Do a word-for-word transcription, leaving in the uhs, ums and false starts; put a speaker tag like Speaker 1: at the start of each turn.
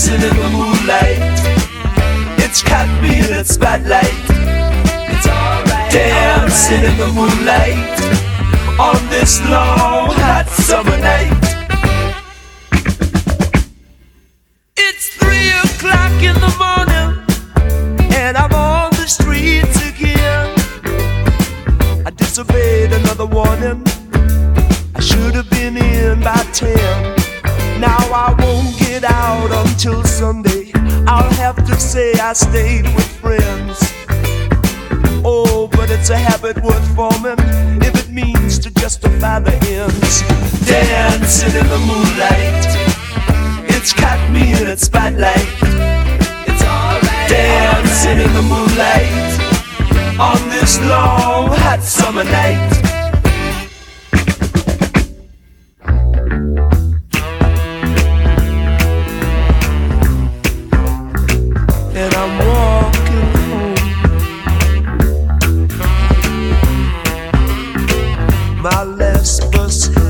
Speaker 1: dancing in the moonlight. It's caught me in its spotlight. It's alright, dancing alright. In the moonlight on this long hot summer night. It's three o'clock in the morning and I'm on the streets again. I disobeyed another warning. I should have been in by ten. Now I won't get out until Sunday. I'll have to say I stayed with friends. Oh, but it's a habit worth forming if it means to justify the ends. Dancing in the moonlight, it's caught me in its spotlight. It's alright, dancing alright. In the moonlight on this long hot summer night. And I'm walking home. My last bus